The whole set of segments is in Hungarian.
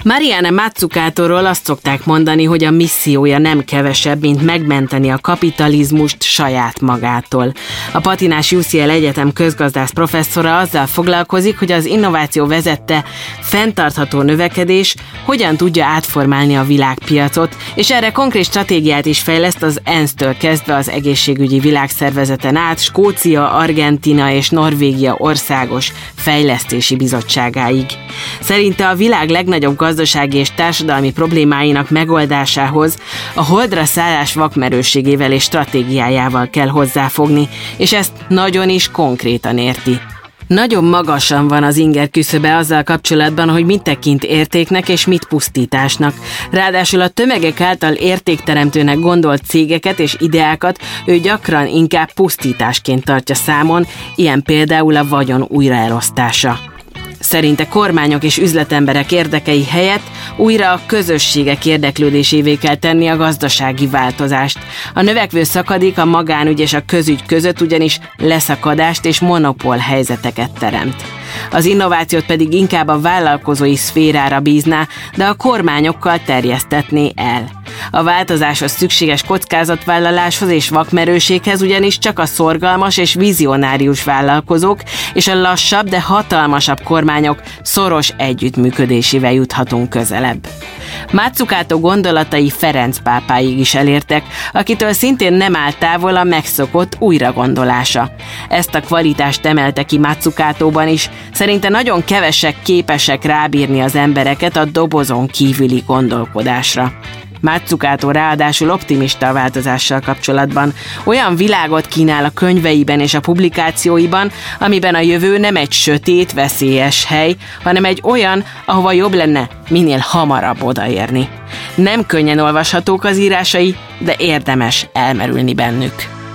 Mariana Mazzucatóról azt szokták mondani, hogy a missziója nem kevesebb, mint megmenteni a kapitalizmust saját magától. A patinás UCL Egyetem közgazdász professzora azzal foglalkozik, hogy az innováció vezette fenntartható növekedés hogyan tudja átformálni a világpiacot, és erre konkrét stratégiát is fejleszt az ENSZ-től kezdve az Egészségügyi Világszervezeten át Skócia, Argentína és Norvégia országos fejlesztési bizottságáig. Szerinte a világ legnagyobb gazdasági és társadalmi problémáinak megoldásához a holdra szállás vakmerőségével és stratégiájával kell hozzáfogni, és ezt nagyon is konkrétan érti. Nagyon magasan van az inger küszöbe azzal kapcsolatban, hogy mit tekint értéknek és mit pusztításnak. Ráadásul a tömegek által értékteremtőnek gondolt cégeket és ideákat ő gyakran inkább pusztításként tartja számon, ilyen például a vagyon újraelosztása. Szerinte kormányok és üzletemberek érdekei helyett újra a közösségek érdeklődésévé kell tenni a gazdasági változást. A növekvő szakadék a magánügy és a közügy között ugyanis leszakadást és monopól helyzeteket teremt. Az innovációt pedig inkább a vállalkozói szférára bízná, de a kormányokkal terjesztetné el. A változáshoz szükséges kockázatvállaláshoz és vakmerőséghez ugyanis csak a szorgalmas és vizionárius vállalkozók és a lassabb, de hatalmasabb kormányok szoros együttműködésével juthatunk közelebb. Mazzucato gondolatai Ferenc pápáig is elértek, akitől szintén nem áll távol a megszokott újragondolása. Ezt a kvalitást emelte ki Mazzucatóban is, szerinte nagyon kevesek képesek rábírni az embereket a dobozon kívüli gondolkodásra. Mazzucato ráadásul optimista a változással kapcsolatban. Olyan világot kínál a könyveiben és a publikációiban, amiben a jövő nem egy sötét, veszélyes hely, hanem egy olyan, ahova jobb lenne minél hamarabb odaérni. Nem könnyen olvashatók az írásai, de érdemes elmerülni bennük.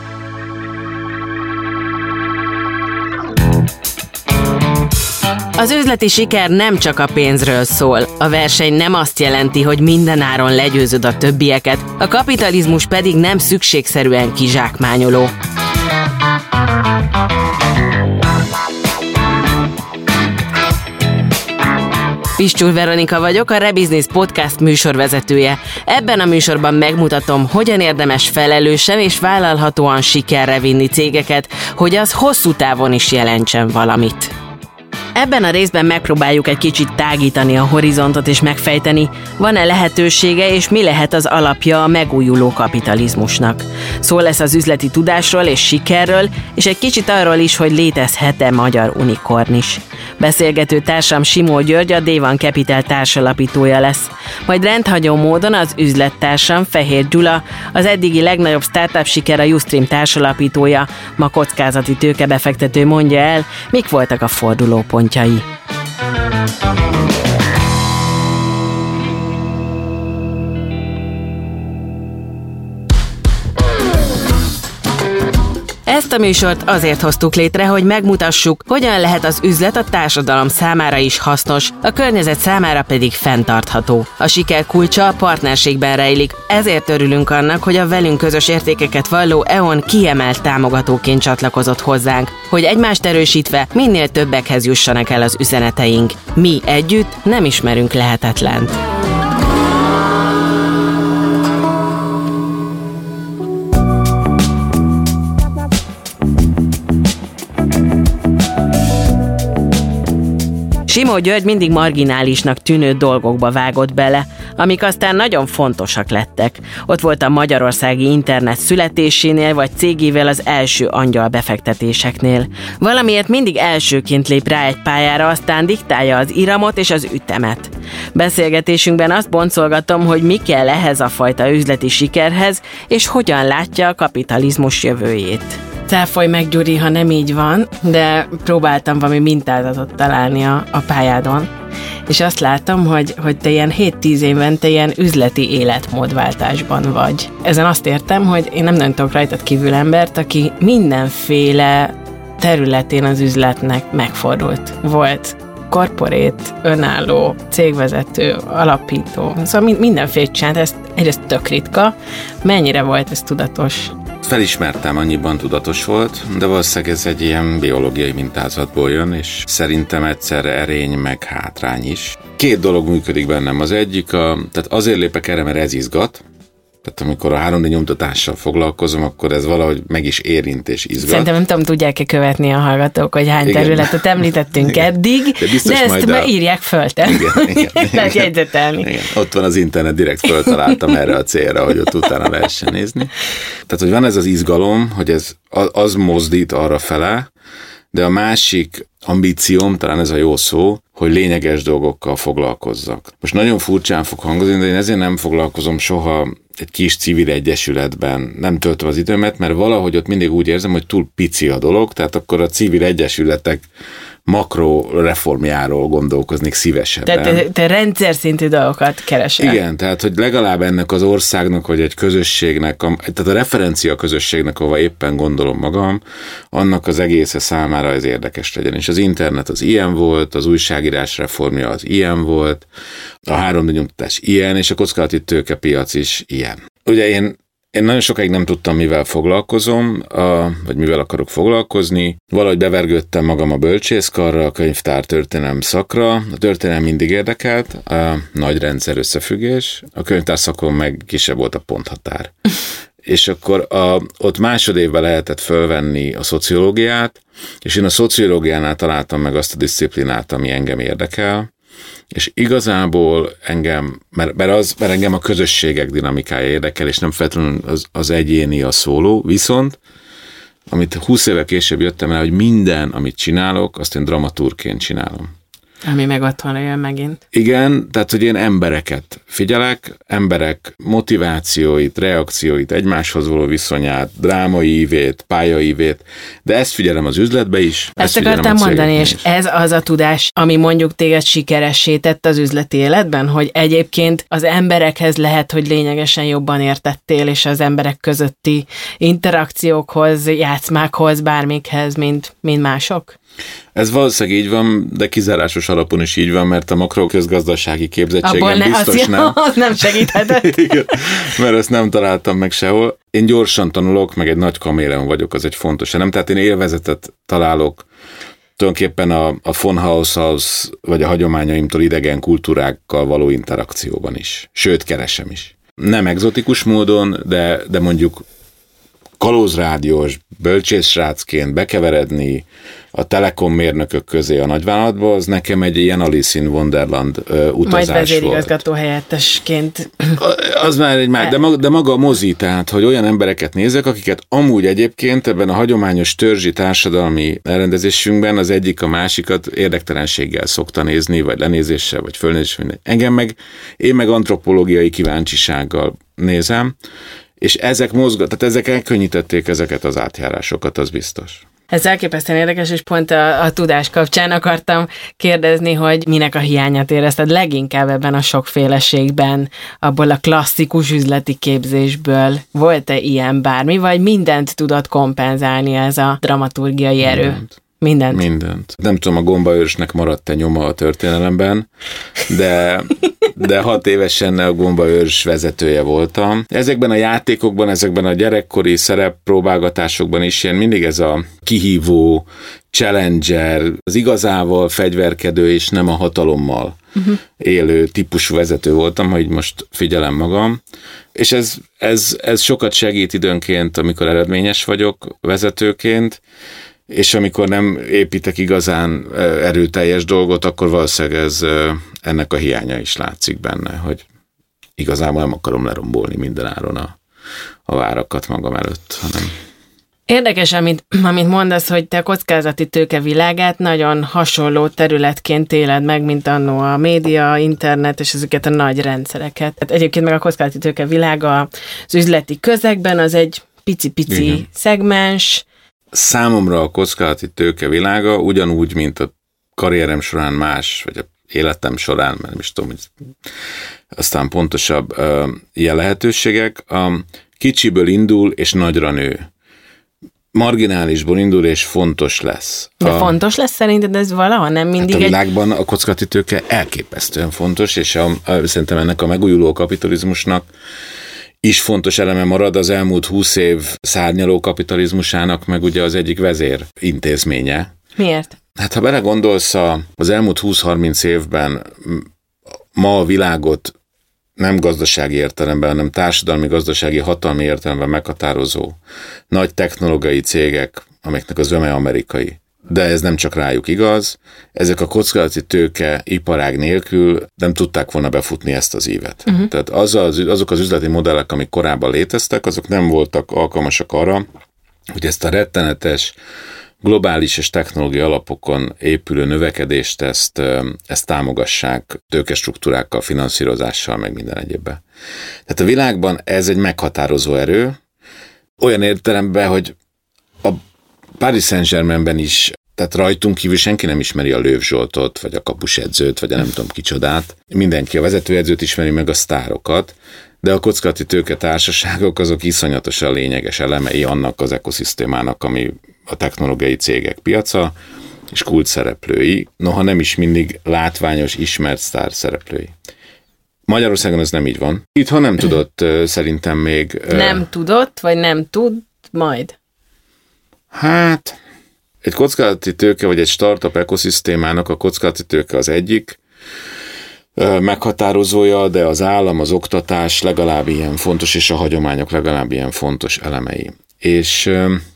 Az üzleti siker nem csak a pénzről szól. A verseny nem azt jelenti, hogy mindenáron legyőzöd a többieket, a kapitalizmus pedig nem szükségszerűen kizsákmányoló. Pistyul Veronika vagyok, a Rebusiness Podcast műsorvezetője. Ebben a műsorban megmutatom, hogyan érdemes felelősen és vállalhatóan sikerre vinni cégeket, hogy az hosszú távon is jelentsen valamit. Ebben a részben megpróbáljuk egy kicsit tágítani a horizontot és megfejteni, van-e lehetősége és mi lehet az alapja a megújuló kapitalizmusnak. Szó lesz az üzleti tudásról és sikerről, és egy kicsit arról is, hogy létezhet-e magyar unikorn is. Beszélgető társam Simó György, a Day One Capital társalapítója lesz. Majd rendhagyó módon az üzlettársam Fehér Gyula, az eddigi legnagyobb startup siker a Ustream társalapítója, ma kockázati tőkebefektető mondja el, mik voltak a fordulópontjai. Ezt a műsort azért hoztuk létre, hogy megmutassuk, hogyan lehet az üzlet a társadalom számára is hasznos, a környezet számára pedig fenntartható. A siker kulcsa a partnerségben rejlik, ezért örülünk annak, hogy a velünk közös értékeket valló EON kiemelt támogatóként csatlakozott hozzánk, hogy egymást erősítve minél többekhez jussanak el az üzeneteink. Mi együtt nem ismerünk lehetetlent. Simó György mindig marginálisnak tűnő dolgokba vágott bele, amik aztán nagyon fontosak lettek. Ott volt a magyarországi internet születésénél, vagy cégével az első angyal befektetéseknél. Valamiért mindig elsőként lép rá egy pályára, aztán diktálja az iramot és az ütemet. Beszélgetésünkben azt boncolgatom, hogy mi kell ehhez a fajta üzleti sikerhez, és hogyan látja a kapitalizmus jövőjét. Cáfolj meg, Gyuri, ha nem így van, de próbáltam valami mintázatot találni a pályádon, és azt látom, hogy te ilyen 7-10 évente ilyen üzleti életmódváltásban vagy. Ezen azt értem, hogy én nem nagyon tudok rajtad kívül embert, aki mindenféle területén az üzletnek megfordult. Volt korporét, önálló, cégvezető, alapító, szóval mindenféle csinált, ez egyrészt tök ritka. Mennyire volt ez tudatos? Felismertem, annyiban tudatos volt, de valószínűleg ez egy ilyen biológiai mintázatból jön, és szerintem egyszerre erény meg hátrány is. 2 dolog működik bennem. Az egyik, tehát azért lépek erre, mert ez izgat. Tehát amikor a 3D nyomtatással foglalkozom, akkor ez valahogy meg is érint és izgat. Szerintem nem tudom, tudják-e követni a hallgatók, hogy hány területet említettünk eddig, de ezt már írják föl. Lehet jegyzetelni. Igen. Ott van az internet, direkt föltaláltam erre a célra, hogy ott utána lehessen nézni. Tehát, hogy van ez az izgalom, hogy ez az mozdít arra fele, de a másik ambícióm, talán ez a jó szó, hogy lényeges dolgokkal foglalkozzak. Most nagyon furcsán fog hangozni, de én ezért nem foglalkozom soha egy kis civil egyesületben, nem töltöm az időmet, mert valahogy ott mindig úgy érzem, hogy túl pici a dolog, tehát akkor a civil egyesületek makro reformjáról gondolkoznék szívesebben. Tehát te rendszer szintű dolgokat keresel. Igen, tehát hogy legalább ennek az országnak, vagy egy közösségnek, tehát a referencia közösségnek, ahova éppen gondolom magam, annak az egésze számára ez érdekes legyen. És az internet az ilyen volt, az újságírás reformja az ilyen volt, a 3D nyomtatás ilyen, és a kockázati tőkepiac is ilyen. Ugye én nagyon sokáig nem tudtam, mivel foglalkozom, vagy mivel akarok foglalkozni. Valahogy bevergődtem magam a bölcsészkarra, a könyvtár történelem szakra. A történelem mindig érdekelt, a nagy rendszer összefüggés. A könyvtár szakon meg kisebb volt a ponthatár. És akkor ott másodévben lehetett fölvenni a szociológiát, és én a szociológiánál találtam meg azt a disziplinát, ami engem érdekel, és igazából engem, mert engem a közösségek dinamikája érdekel, és nem feltétlenül az egyéni, a szóló, viszont amit 20 éve később jöttem el, hogy minden, amit csinálok, azt én dramaturgként csinálom. Ami meg otthon jön megint. Igen, tehát, hogy én embereket figyelek, emberek motivációit, reakcióit, egymáshoz való viszonyát, drámai ívét, pályaívét, de ezt figyelem az üzletbe is. Ezt akartam mondani, és ez az a tudás, ami mondjuk téged sikeressé tett az üzleti életben, hogy egyébként az emberekhez lehet, hogy lényegesen jobban értettél, és az emberek közötti interakciókhoz, játszmákhoz, bármikhez, mint mások? Ez valószínűleg így van, de kizárásos alapon is így van, mert a makroközgazdasági képzettségem biztos nem. Az nem segíthetett. Igen, mert ezt nem találtam meg sehol. Én gyorsan tanulok, meg egy nagy kaméleon vagyok, az egy fontos. Nem, tehát én élvezetet találok tulajdonképpen a von Haushaus vagy a hagyományaimtól idegen kultúrákkal való interakcióban is. Sőt, keresem is. Nem egzotikus módon, de mondjuk kalózrádiós, bölcsészsrácként bekeveredni a telekom mérnökök közé a nagyvállalatba, az nekem egy ilyen Alice in Wonderland utazás majd vezérigazgató helyettesként. Az már de maga a mozi, tehát, hogy olyan embereket nézek, akiket amúgy egyébként ebben a hagyományos törzsi társadalmi elrendezésünkben az egyik a másikat érdektelenséggel szokta nézni, vagy lenézéssel, vagy fölnézéssel. Én meg antropológiai kíváncsisággal nézem, és tehát ezek elkönnyítették ezeket az átjárásokat, az biztos. Ez elképesztően érdekes, és pont a tudás kapcsán akartam kérdezni, hogy minek a hiányát érezted leginkább ebben a sokféleségben, abból a klasszikus üzleti képzésből. Volt-e ilyen bármi, vagy mindent tudott kompenzálni ez a dramaturgiai erő? Mindent. Nem tudom, a gombaőrsnek maradt-e nyoma a történelemben, de 6 évesen a gombaőrs vezetője voltam. Ezekben a játékokban, ezekben a gyerekkori szereppróbálgatásokban is ilyen mindig ez a kihívó, challenger, az igazával fegyverkedő és nem a hatalommal élő típusú vezető voltam, ha így most figyelem magam. És ez sokat segít időnként, amikor eredményes vagyok vezetőként, és amikor nem építek igazán erőteljes dolgot, akkor valószínűleg ennek a hiánya is látszik benne, hogy igazából nem akarom lerombolni mindenáron a várakat magam előtt, hanem... Érdekes, amit mondasz, hogy te a kockázati tőke világát nagyon hasonló területként éled meg, mint annó a média, internet és ezeket a nagy rendszereket. Hát egyébként meg a kockázati tőke világa az üzleti közegben az egy pici-pici szegmens. Számomra a kockázati tőke világa ugyanúgy, mint a karrierem során más, vagy a életem során, mert nem is tudom, hogy aztán pontosabb ilyen lehetőségek, kicsiből indul és nagyra nő. Marginálisból indul és fontos lesz. De fontos lesz szerinted ez valaha? Nem mindig a világban a kockázati tőke elképesztően fontos, és szerintem ennek a megújuló kapitalizmusnak is fontos eleme marad, az elmúlt 20 év szárnyaló kapitalizmusának meg ugye az egyik vezér intézménye. Miért? Hát ha belegondolsz, az elmúlt 20-30 évben ma a világot nem gazdasági értelemben, hanem társadalmi-gazdasági hatalmi értelemben meghatározó nagy technológiai cégek, amelyeknek az zöme amerikai. De ez nem csak rájuk igaz, ezek a kockázati tőke iparág nélkül nem tudták volna befutni ezt az ívet. Tehát azok az üzleti modellek, amik korábban léteztek, azok nem voltak alkalmasak arra, hogy ezt a rettenetes, globális és technológiai alapokon épülő növekedést ezt támogassák tőkestruktúrákkal, finanszírozással, meg minden egyébben. Tehát a világban ez egy meghatározó erő, olyan értelemben, hogy a Paris Saint-Germainben is, tehát rajtunk kívül senki nem ismeri a Löw Zsoltot, vagy a kapusedzőt, vagy a nem tudom kicsodát. Mindenki a vezetőedzőt ismeri, meg a sztárokat, de a kockázati tőke társaságok azok iszonyatosan lényeges elemei annak az ökoszisztémának, ami a technológiai cégek piaca, és kult szereplői, noha nem is mindig látványos, ismert sztár szereplői. Magyarországon ez nem így van. Itthon nem tudott szerintem még... Nem tudott, vagy nem tud majd? Hát, egy kockázati tőke, vagy egy startup ökoszisztémának a kockázati tőke az egyik meghatározója, de az állam, az oktatás legalább ilyen fontos, és a hagyományok legalább ilyen fontos elemei. És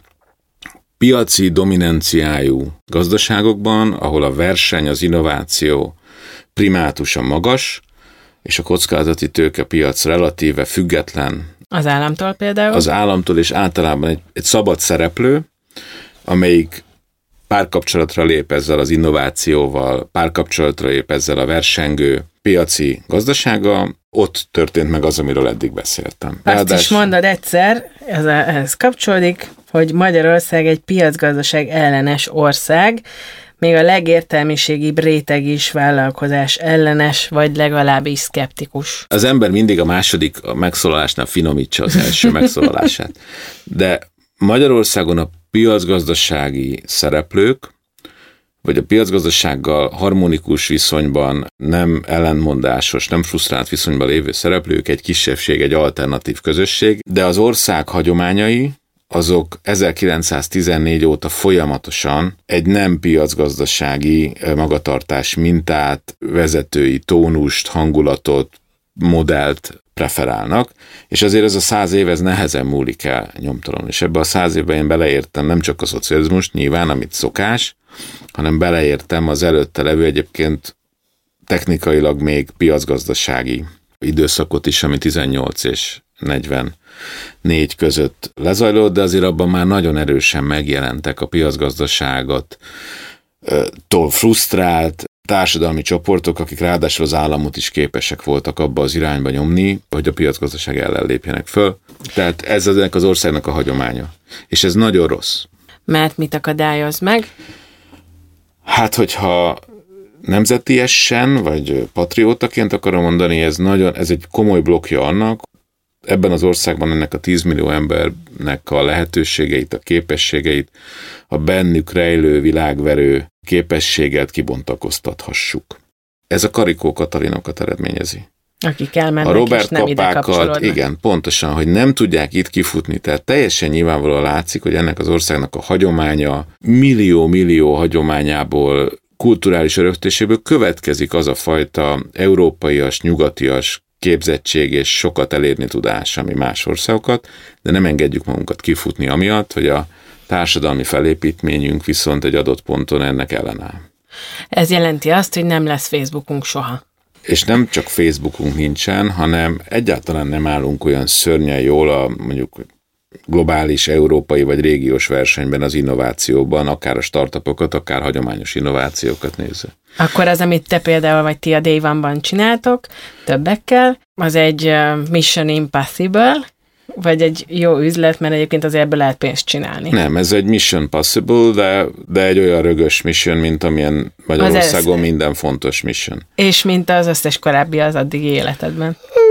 piaci dominanciájú gazdaságokban, ahol a verseny, az innováció primátusan magas, és a kockázati tőkepiac relatíve független. Az államtól például? Az államtól, és általában egy szabad szereplő, amelyik párkapcsolatra lép ezzel az innovációval, párkapcsolatra lép ezzel a versengő piaci gazdasággal, ott történt meg az, amiről eddig beszéltem. Azt is mondod egyszer, ez kapcsolódik, hogy Magyarország egy piacgazdaság ellenes ország, még a legértelmiségibb réteg is vállalkozás ellenes, vagy legalábbis szkeptikus. Az ember mindig a második megszólalásnál finomítsa az első megszólalását. De Magyarországon a piacgazdasági szereplők, vagy a piacgazdasággal harmonikus viszonyban, nem ellentmondásos, nem frusztrált viszonyban lévő szereplők egy kisebbség, egy alternatív közösség, de az ország hagyományai, azok 1914 óta folyamatosan egy nem piacgazdasági magatartás mintát, vezetői tónust, hangulatot, modellt preferálnak, és azért ez a 100 év, ez nehezen múlik el nyomtalanul. És ebbe a 100 évben én beleértem nem csak a szocializmust, nyilván, amit szokás, hanem beleértem az előtte levő egyébként technikailag még piacgazdasági időszakot is, ami 18 és 44 között lezajlott, de azért abban már nagyon erősen megjelentek a piacgazdaságot frusztrált társadalmi csoportok, akik ráadásul az államot is képesek voltak abba az irányba nyomni, hogy a piacgazdaság ellen lépjenek föl. Tehát ez ennek az országnak a hagyománya. És ez nagyon rossz. Mert mit akadályoz meg? Hát, hogyha nemzetiesen, vagy patriótaként akarom mondani, ez egy komoly blokkja annak, ebben az országban ennek a 10 millió embernek a lehetőségeit, a képességeit, a bennük rejlő világverő képességet kibontakoztathassuk. Ez a Karikó Katalinokat eredményezi. Akik elmennek, a Robert és nem ide kapcsolódnak. Igen, pontosan, hogy nem tudják itt kifutni, tehát teljesen nyilvánvalóan látszik, hogy ennek az országnak a hagyománya, millió hagyományából, kulturális öröktéséből következik az a fajta európaias, nyugatias képzettség és sokat elérni tudás, ami más országokat, de nem engedjük magunkat kifutni amiatt, hogy a társadalmi felépítményünk viszont egy adott ponton ennek ellenáll. Ez jelenti azt, hogy nem lesz Facebookunk soha. És nem csak Facebookunk nincsen, hanem egyáltalán nem állunk olyan szörnyen jól a mondjuk globális, európai vagy régiós versenyben az innovációban, akár a startupokat, akár hagyományos innovációkat nézve. Akkor az, amit te például, vagy ti a Day One-ban csináltok, többekkel, az egy Mission Impossible, vagy egy jó üzlet, mert egyébként azért ebből lehet pénzt csinálni. Nem, ez egy Mission Possible, de egy olyan rögös mission, mint amilyen Magyarországon minden fontos mission. És mint az összes korábbi az addigi életedben.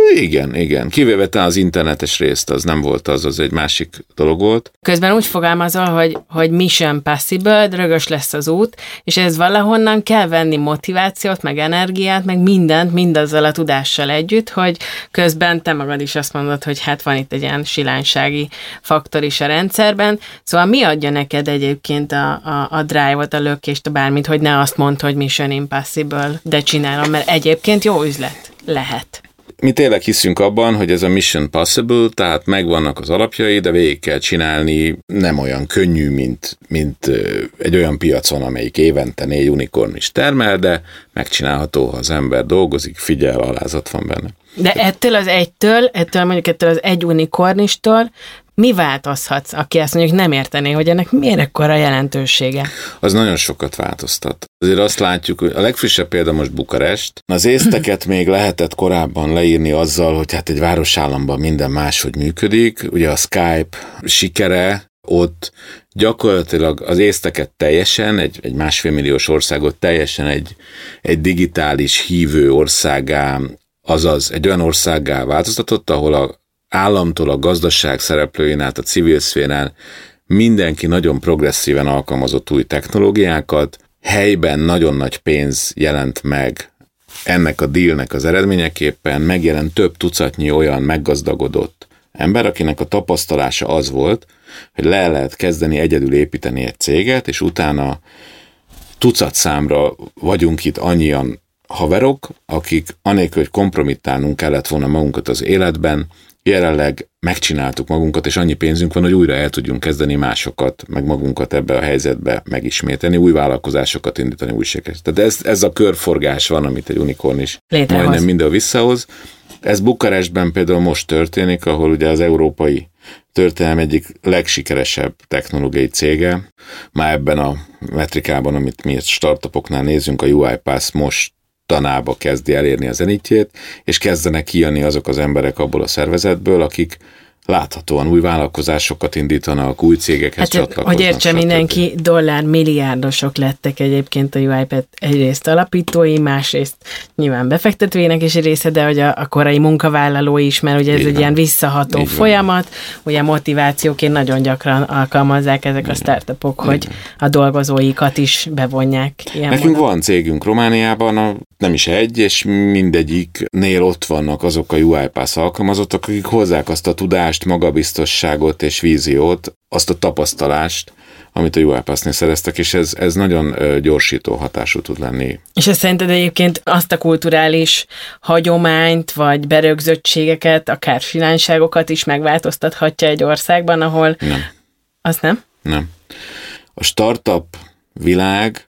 Igen. Kivéve az internetes részt, az nem volt az egy másik dolog volt. Közben úgy fogalmazol, hogy mission possible, rögös lesz az út, és ez valahonnan kell venni motivációt, meg energiát, meg mindent, mindazzal a tudással együtt, hogy közben te magad is azt mondod, hogy hát van itt egy ilyen silánysági faktor is a rendszerben. Szóval mi adja neked egyébként a drive-ot, a lökést, a bármit, hogy ne azt mondd, hogy mission impossible, de csinálom, mert egyébként jó üzlet lehet. Mi tényleg hiszünk abban, hogy ez a mission possible, tehát megvannak az alapjai, de végig kell csinálni, nem olyan könnyű, mint egy olyan piacon, amelyik évente 4 unikorn is termel, de megcsinálható, ha az ember dolgozik, figyel, alázat van benne. De ettől az egy unikornistól mi változhatsz, aki azt mondja, hogy nem értené, hogy ennek miért ekkora jelentősége? Az nagyon sokat változtat. Azért azt látjuk, hogy a legfrissebb példa most Bukarest. Az észteket még lehetett korábban leírni azzal, hogy hát egy városállamban minden máshogy működik. Ugye a Skype sikere ott gyakorlatilag az észteket teljesen, egy 1,5 milliós országot teljesen egy digitális hívő országgá, azaz egy olyan országgá változtatott, ahol a államtól a gazdaság szereplőin át, a civil szférán mindenki nagyon progresszíven alkalmazott új technológiákat, helyben nagyon nagy pénz jelent meg ennek a dealnek az eredményeképpen, megjelent több tucatnyi olyan meggazdagodott ember, akinek a tapasztalása az volt, hogy le lehet kezdeni egyedül építeni egy céget, és utána tucat számra vagyunk itt annyian haverok, akik anélkül, hogy kompromittálnunk kellett volna magunkat az életben, jelenleg megcsináltuk magunkat, és annyi pénzünk van, hogy újra el tudjunk kezdeni másokat, meg magunkat ebbe a helyzetbe megismételni, új vállalkozásokat indítani, új sikert. Tehát ez a körforgás van, amit egy unikorn is majdnem mindenhol visszahoz. Ez Bukarestben például most történik, ahol ugye az európai történelem egyik legsikeresebb technológiai cége, már ebben a metrikában, amit mi startupoknál nézünk, a UiPath most tanába kezdi elérni a zenitjét, és kezdenek kijönni azok az emberek abból a szervezetből, akik láthatóan új vállalkozásokat indítanak, új cégekhez csatlakoznak. Hogy értse mindenki, dollármilliárdosok lettek egyébként a UiPath egyrészt alapítói, másrészt nyilván befektetőinek is része, de hogy a korai munkavállalói is, mert ugye ez egy ilyen visszaható folyamat, ugye motivációként nagyon gyakran alkalmazzák ezek a startupok, hogy a dolgozóikat is bevonják. Nekünk van cégünk Romániában, nem is egy, és mindegyiknél ott vannak azok a UiPath alkalmazottak, akik hozzák azt a tudást, magabiztosságot és víziót, azt a tapasztalást, amit a UiPath-nél szereztek, és ez nagyon gyorsító hatású tud lenni. És ez szerinted egyébként azt a kulturális hagyományt, vagy berögzöttségeket, akár silányságokat is megváltoztathatja egy országban, ahol... Nem. Azt nem? Nem. A startup világ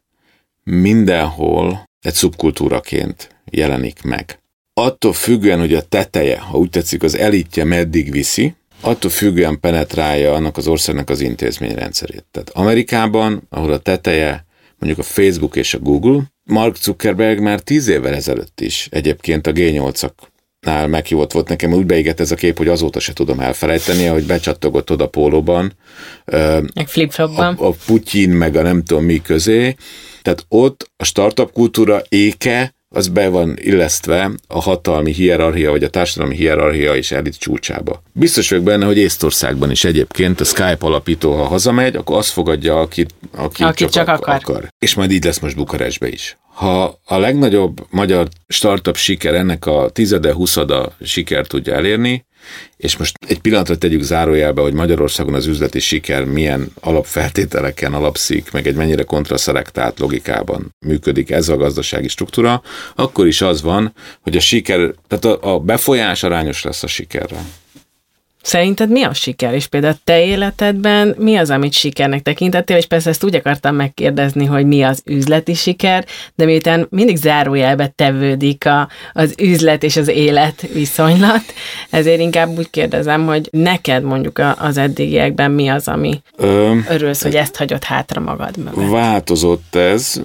mindenhol egy szubkultúraként jelenik meg. Attól függően, hogy a teteje, ha úgy tetszik, az elitje meddig viszi, attól függően penetrálja annak az országnak az intézményrendszerét. Tehát Amerikában, ahol a teteje mondjuk a Facebook és a Google, Mark Zuckerberg már 10 évvel ezelőtt is egyébként a G8-aknál meghívott volt nekem, úgy beégett ez a kép, hogy azóta se tudom elfelejteni, hogy becsattogott oda pólóban, meg flip-flopban. A Putyin meg a nem tudom mi közé. Tehát ott a startup kultúra éke az be van illesztve a hatalmi hierarchia, vagy a társadalmi hierarchia és elit csúcsába. Biztos vagyok benne, hogy Észtországban is egyébként a Skype alapító, ha hazamegy, akkor azt fogadja, akit csak akar. És majd így lesz most Bukarestben is. Ha a legnagyobb magyar startup siker ennek a 10-20 siker tudja elérni, és most egy pillanatra tegyük zárójelbe, hogy Magyarországon az üzleti siker milyen alapfeltételeken alapszik, meg egy mennyire kontraszelektált logikában működik ez a gazdasági struktúra, akkor is az van, hogy a siker, tehát a befolyás arányos lesz a sikerrel. Szerinted mi a siker? És például te életedben mi az, amit sikernek tekintettél? És persze ezt úgy akartam megkérdezni, hogy mi az üzleti siker, de miután mindig zárójelbe tevődik az üzlet és az élet viszonylat, ezért inkább úgy kérdezem, hogy neked mondjuk az eddigiekben mi az, ami örülsz, hogy ezt hagyod hátra magad mögött? Változott ez,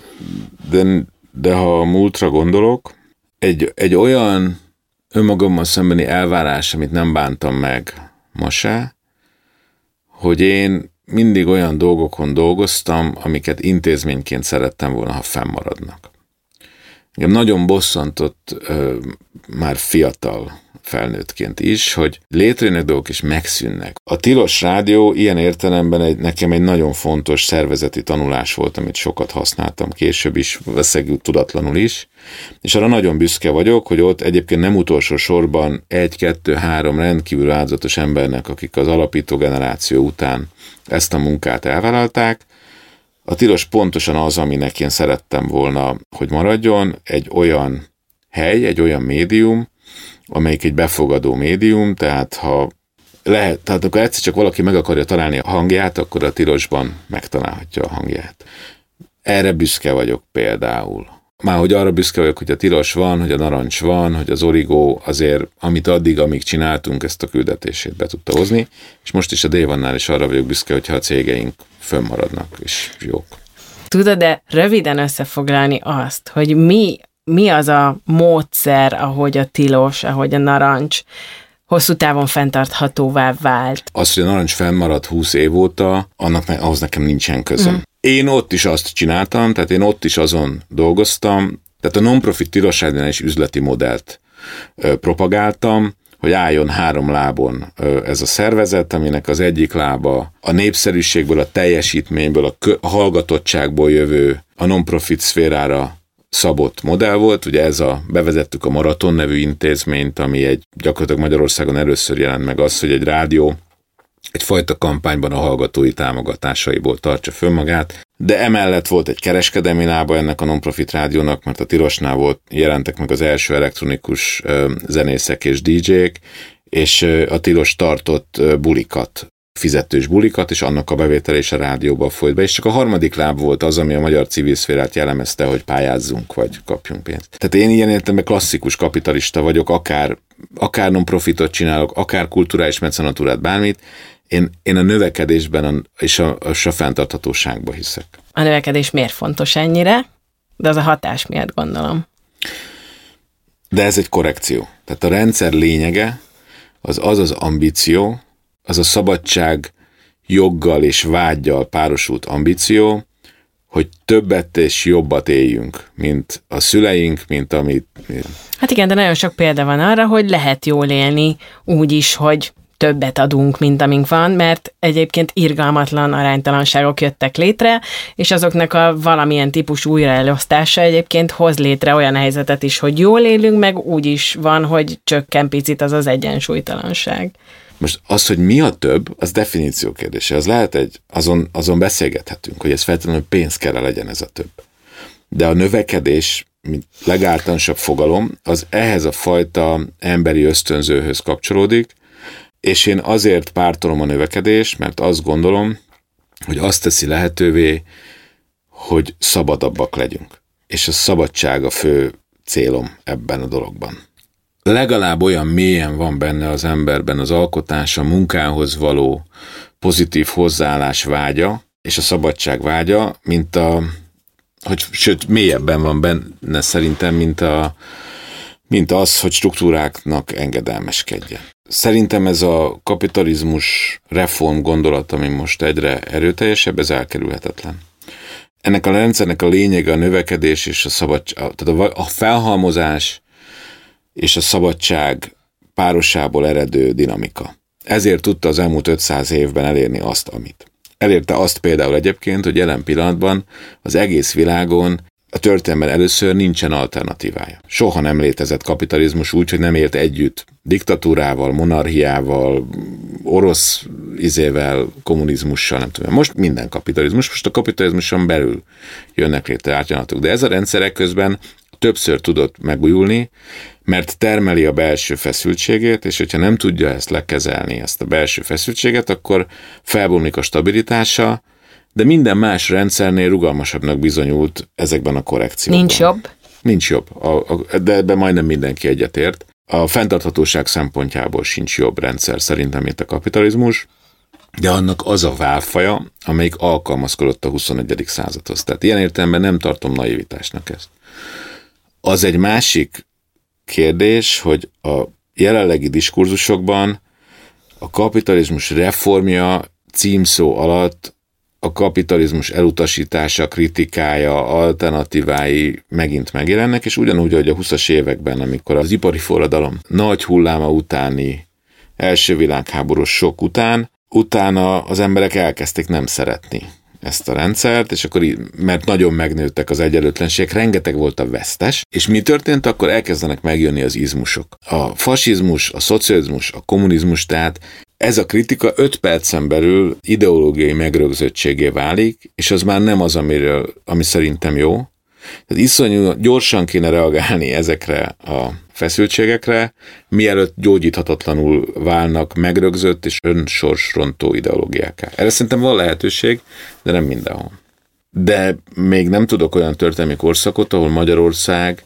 de ha a múltra gondolok, egy olyan önmagammal szembeni elvárás, amit nem bántam meg ma se, hogy én mindig olyan dolgokon dolgoztam, amiket intézményként szerettem volna, ha fennmaradnak. Nagyon bosszantott már fiatal felnőttként is, hogy létrejönnek dolgok és megszűnnek. A Tilos Rádió ilyen értelemben nekem egy nagyon fontos szervezeti tanulás volt, amit sokat használtam később is, valószínűleg tudatlanul is, és arra nagyon büszke vagyok, hogy ott egyébként nem utolsó sorban 1, 2, 3 rendkívül áldozatos embernek, akik az alapító generáció után ezt a munkát elvállalták. A Tilos pontosan az, aminek én szerettem volna, hogy maradjon, egy olyan hely, egy olyan médium, amelyik egy befogadó médium, tehát ha lehet, tehát akkor egyszer csak valaki meg akarja találni a hangját, akkor a Tilosban megtalálhatja a hangját. Erre büszke vagyok például. Már hogy arra büszke vagyok, hogy a Tilos van, hogy a Narancs van, hogy az Origo azért, amit amíg csináltunk, ezt a küldetését be tudta hozni, és most is a Dévannál is arra vagyok büszke, hogyha a cégeink fönnmaradnak, és jók. Tudod-e röviden összefoglalni azt, hogy mi az a módszer, ahogy a Tilos, ahogy a Narancs hosszú távon fenntarthatóvá vált? Az, hogy a Narancs fennmaradt 20 év óta, ahhoz nekem nincsen közöm. Én ott is azt csináltam, tehát én ott is azon dolgoztam, tehát a non-profit Tilos Rádiónál is üzleti modellt propagáltam, hogy álljon 3 lábon ez a szervezet, aminek az egyik lába a népszerűségből, a teljesítményből, a hallgatottságból jövő, a non-profit szférára szabott modell volt. Ugye bevezettük a Maraton nevű intézményt, ami gyakorlatilag Magyarországon először jelent meg az, hogy egy rádió egyfajta kampányban a hallgatói támogatásaiból tartsa fönn magát, de emellett volt egy kereskedelmi lába ennek a non-profit rádiónak, mert a Tilosnál jelentek meg az első elektronikus zenészek és DJ-k, és a Tilos tartott bulikat, fizetős bulikat, és annak a bevétele is a rádióba folyt be, és csak a harmadik láb volt az, ami a magyar civil szférát jellemezte, hogy pályázzunk, vagy kapjunk pénzt. Tehát én ilyen értelemben klasszikus kapitalista vagyok, akár non-profitot csinálok, akár kulturális mecenatúrát, bármit, én a növekedésben és a fenntarthatóságban hiszek. A növekedés miért fontos ennyire? De az a hatás miatt gondolom. De ez egy korrekció. Tehát a rendszer lényege az ambíció, az a szabadság joggal és vággyal párosult ambíció, hogy többet és jobbat éljünk, mint a szüleink, mint amit... Hát igen, de nagyon sok példa van arra, hogy lehet jól élni úgy is, hogy többet adunk, mint amink van, mert egyébként irgalmatlan aránytalanságok jöttek létre, és azoknak a valamilyen típusú újraelosztása egyébként hoz létre olyan helyzetet is, hogy jól élünk, meg úgy is van, hogy csökken picit az egyensúlytalanság. Most az, hogy mi a több, az definíció kérdése. Az lehet azon beszélgethetünk, hogy ez feltétlenül pénz kell legyen ez a több. De a növekedés, mint legáltalánosabb fogalom, az ehhez a fajta emberi ösztönzőhöz kapcsolódik, és én azért pártolom a növekedést, mert azt gondolom, hogy azt teszi lehetővé, hogy szabadabbak legyünk. És a szabadság a fő célom ebben a dologban. Legalább olyan mélyen van benne az emberben az alkotás, a munkához való pozitív hozzáállás vágya, és a szabadság vágya, sőt, mélyebben van benne szerintem, mint az, hogy struktúráknak engedelmeskedjen. Szerintem ez a kapitalizmus reform gondolat, ami most egyre erőteljesebb, ez elkerülhetetlen. Ennek a rendszernek a lényege a növekedés és a szabadság, tehát a felhalmozás és a szabadság párosából eredő dinamika. Ezért tudta az elmúlt 500 évben elérni azt, amit. Elérte azt például egyébként, hogy jelen pillanatban az egész világon a történelemben először nincsen alternatívája. Soha nem létezett kapitalizmus úgy, hogy nem élt együtt diktatúrával, monarchiával, orosz kommunizmussal, nem tudom. Most minden kapitalizmus, most a kapitalizmuson belül jönnek létre átjárhatók. De ez a rendszer közben többször tudott megújulni, mert termeli a belső feszültségét, és hogyha nem tudja ezt lekezelni, ezt a belső feszültséget, akkor felbomlik a stabilitása, de minden más rendszernél rugalmasabbnak bizonyult ezekben a korrekciókban. Nincs jobb? Nincs jobb, de ebben majdnem mindenki egyetért. A fenntarthatóság szempontjából sincs jobb rendszer szerintem, mint a kapitalizmus, de annak az a válfaja, amelyik alkalmazkodott a 21. századhoz. Tehát ilyen értelemben nem tartom naivitásnak ezt. Az egy másik kérdés, hogy a jelenlegi diskurzusokban a kapitalizmus reformja címszó alatt a kapitalizmus elutasítása, kritikája, alternatívái megint megjelennek, és ugyanúgy, hogy a 20-as években, amikor az ipari forradalom nagy hulláma utáni első világháborús sok utána az emberek elkezdték nem szeretni ezt a rendszert, és akkor mert nagyon megnőttek az egyenlőtlenségek, rengeteg volt a vesztes, és mi történt? Akkor elkezdenek megjönni az izmusok. A fasizmus, a szocializmus, a kommunizmus, tehát ez a kritika 5 percen belül ideológiai megrögzöttségé válik, és az már nem az, ami szerintem jó. Tehát iszonyú gyorsan kéne reagálni ezekre a feszültségekre, mielőtt gyógyíthatatlanul válnak megrögzött és önsorsrontó ideológiákká. Erre szerintem van lehetőség, de nem mindenhol. De még nem tudok olyan történelmi korszakot, ahol Magyarország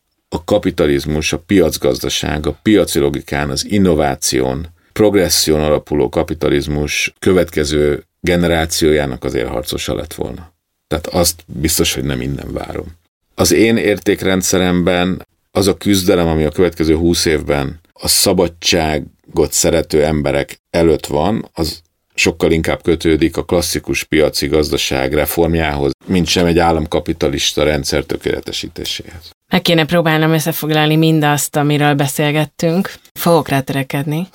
a kapitalizmus, a piacgazdaság, a piaci logikán, az innováción, progresszión alapuló kapitalizmus következő generációjának az élharcosa lett volna. Tehát azt biztos, hogy nem innen várom. Az én értékrendszeremben az a küzdelem, ami a következő 20 évben a szabadságot szerető emberek előtt van, az sokkal inkább kötődik a klasszikus piaci gazdaság reformjához, mint sem egy államkapitalista rendszer tökéletesítéséhez. Meg kéne próbálnom összefoglalni mindazt, amiről beszélgettünk. Fogok rá törekedni.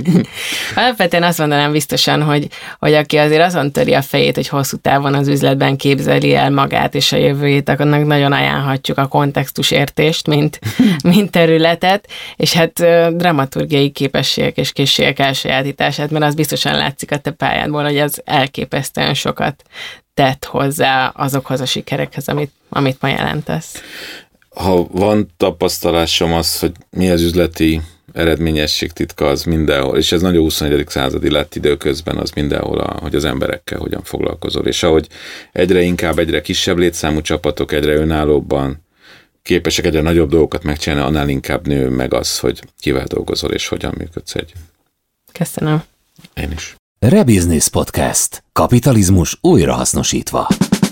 Alapvetően azt mondanám biztosan, hogy aki azért azon töri a fejét, hogy hosszú távon az üzletben képzeli el magát és a jövőjét, annak nagyon ajánlhatjuk a kontextusértést, mint területet, és hát dramaturgiai képességek és készségek elsajátítását, mert az biztosan látszik a te pályádból, hogy az elképesztően sokat tett hozzá azokhoz a sikerekhez, amit ma jelentesz. Ha van tapasztalásom az, hogy mi az üzleti eredményesség titka, az mindenhol, és ez nagyon 21. századi lett időközben, az mindenhol, hogy az emberekkel hogyan foglalkozol, és ahogy egyre kisebb létszámú csapatok, egyre önállóbban képesek egyre nagyobb dolgokat megcsinálni, annál inkább nő meg az, hogy kivel dolgozol, és hogyan működsz együtt. Köszönöm. Én is. Rebusiness Podcast. Kapitalizmus újrahasznosítva.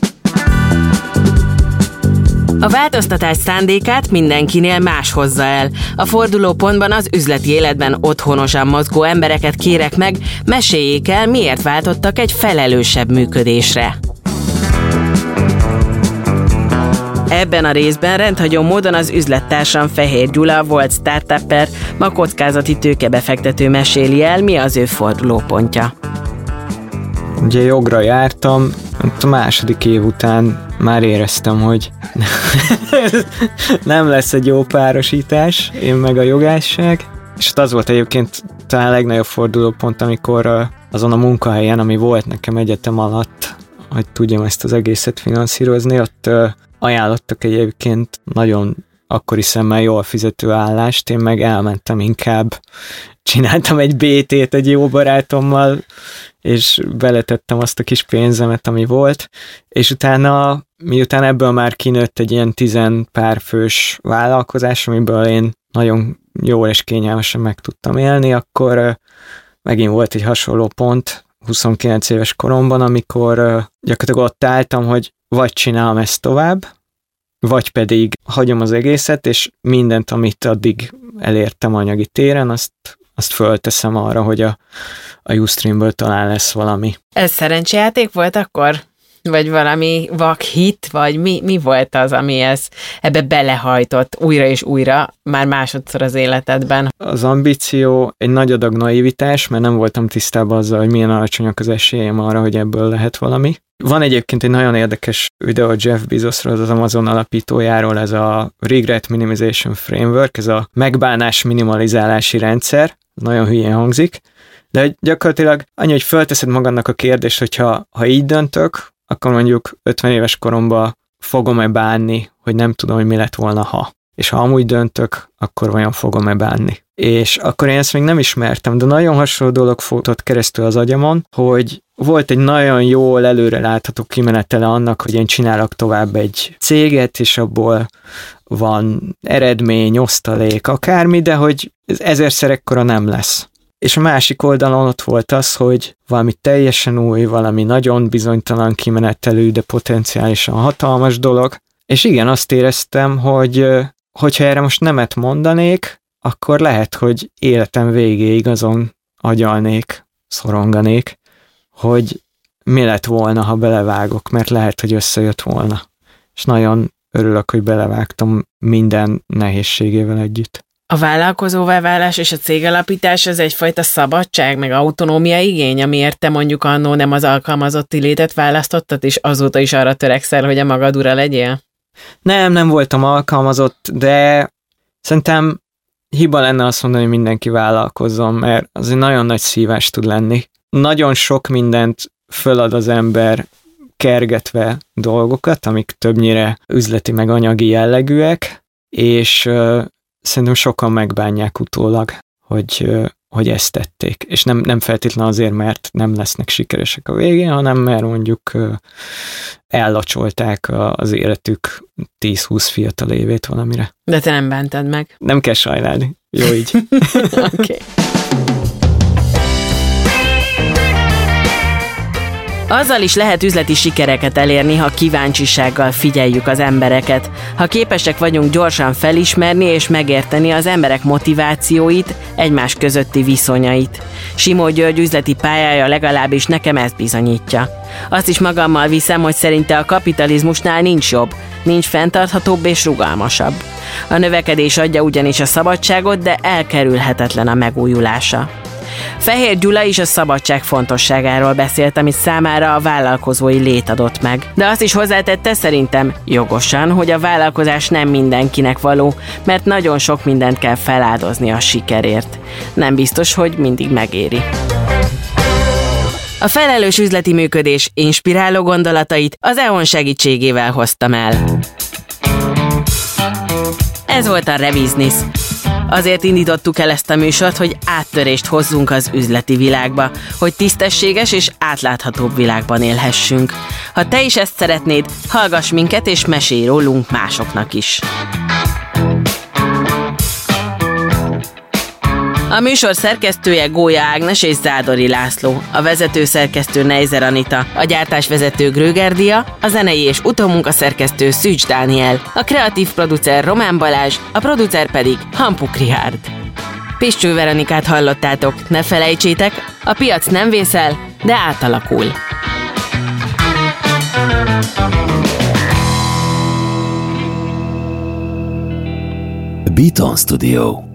A változtatás szándékát mindenkinél más hozza el. A fordulópontban az üzleti életben otthonosan mozgó embereket kérek meg, meséljék el, miért váltottak egy felelősebb működésre. Ebben a részben rendhagyó módon az üzlettársam Fehér Gyula volt startupper, ma kockázati tőkebefektető meséli el, mi az ő fordulópontja. Ugye jogra jártam, a második év után már éreztem, hogy nem lesz egy jó párosítás, én meg a jogásság, és az volt egyébként talán a legnagyobb fordulópont, amikor azon a munkahelyen, ami volt nekem egyetem alatt, hogy tudjam ezt az egészet finanszírozni, ott ajánlottak egyébként nagyon akkori szemmel jól fizető állást, én meg elmentem inkább, csináltam egy BT-t egy jó barátommal, és beletettem azt a kis pénzemet, ami volt, és utána, miután ebből már kinőtt egy ilyen 10 pár fős vállalkozás, amiből én nagyon jól és kényelmesen meg tudtam élni, akkor megint volt egy hasonló pont, 29 éves koromban, amikor gyakorlatilag ott álltam, hogy vagy csinálom ezt tovább, vagy pedig hagyom az egészet, és mindent, amit addig elértem anyagi téren, azt fölteszem arra, hogy a Ustreamből talán lesz valami. Ez szerencsejáték volt akkor? Vagy valami vakhit? Vagy mi volt az, ami ebbe belehajtott újra és újra, már másodszor az életedben? Az ambíció, egy nagy adag naivitás, mert nem voltam tisztában azzal, hogy milyen alacsonyak az esélyem arra, hogy ebből lehet valami. Van egyébként egy nagyon érdekes videó Jeff Bezosról, az Amazon alapítójáról, ez a Regret Minimization Framework, ez a megbánás minimalizálási rendszer, nagyon hülyén hangzik, de gyakorlatilag annyi, hogy fölteszed magadnak a kérdést, hogyha így döntök, akkor mondjuk 50 éves koromban fogom-e bánni, hogy nem tudom, hogy mi lett volna, ha. És ha amúgy döntök, akkor vajon fogom-e bánni. És akkor én ezt még nem ismertem, de nagyon hasonló dolog futott keresztül az agyamon, hogy volt egy nagyon jól előre látható kimenetele annak, hogy én csinálok tovább egy céget, és abból van eredmény, osztalék, akármi, de hogy ez 1000-szer ekkora nem lesz. És a másik oldalon ott volt az, hogy valami teljesen új, valami nagyon bizonytalan kimenetelű, de potenciálisan hatalmas dolog. És igen, azt éreztem, hogy hogyha erre most nemet mondanék, akkor lehet, hogy életem végéig azon agyalnék, szoronganék, hogy mi lett volna, ha belevágok, mert lehet, hogy összejött volna. És nagyon örülök, hogy belevágtam minden nehézségével együtt. A vállalkozóvá válás és a cégalapítás az egyfajta szabadság, meg autonómia igény, amiért te mondjuk annó nem az alkalmazotti létet választottad, és azóta is arra törekszel, hogy a magad ura legyél? Nem voltam alkalmazott, de szerintem hiba lenne azt mondani, hogy mindenki vállalkozzon, mert az egy nagyon nagy szívás tud lenni. Nagyon sok mindent fölad az ember kergetve dolgokat, amik többnyire üzleti meg anyagi jellegűek, és szerintem sokan megbánják utólag, hogy ezt tették. És nem feltétlenül azért, mert nem lesznek sikeresek a végén, hanem mert mondjuk ellacsolták az életük 10-20 fiatal évét valamire. De te nem bántad meg. Nem kell sajnálni. Jó így. Oké. Azzal is lehet üzleti sikereket elérni, ha kíváncsisággal figyeljük az embereket, ha képesek vagyunk gyorsan felismerni és megérteni az emberek motivációit, egymás közötti viszonyait. Simó György üzleti pályája legalábbis nekem ezt bizonyítja. Azt is magammal viszem, hogy szerinte a kapitalizmusnál nincs jobb, nincs fenntarthatóbb és rugalmasabb. A növekedés adja ugyanis a szabadságot, de elkerülhetetlen a megújulása. Fehér Gyula is a szabadság fontosságáról beszélt, amit számára a vállalkozói lét adott meg. De azt is hozzátette szerintem jogosan, hogy a vállalkozás nem mindenkinek való, mert nagyon sok mindent kell feláldozni a sikerért. Nem biztos, hogy mindig megéri. A felelős üzleti működés inspiráló gondolatait az EON segítségével hoztam el. Ez volt a Rebusiness. Azért indítottuk el ezt a műsort, hogy áttörést hozzunk az üzleti világba, hogy tisztességes és átláthatóbb világban élhessünk. Ha te is ezt szeretnéd, hallgass minket és mesélj rólunk másoknak is. A műsor szerkesztője Gólya Ágnes és Zádori László, a vezetőszerkesztő Neizer Anita, a gyártásvezető Gröger Dia, a zenei és utómunkaszerkesztő Szűcs Dániel, a kreatív producer Román Balázs, a producer pedig Hampuk Richárd. Piscső Veronikát hallottátok, ne felejtsétek, a piac nem vészel, de átalakul. Beaton Studio.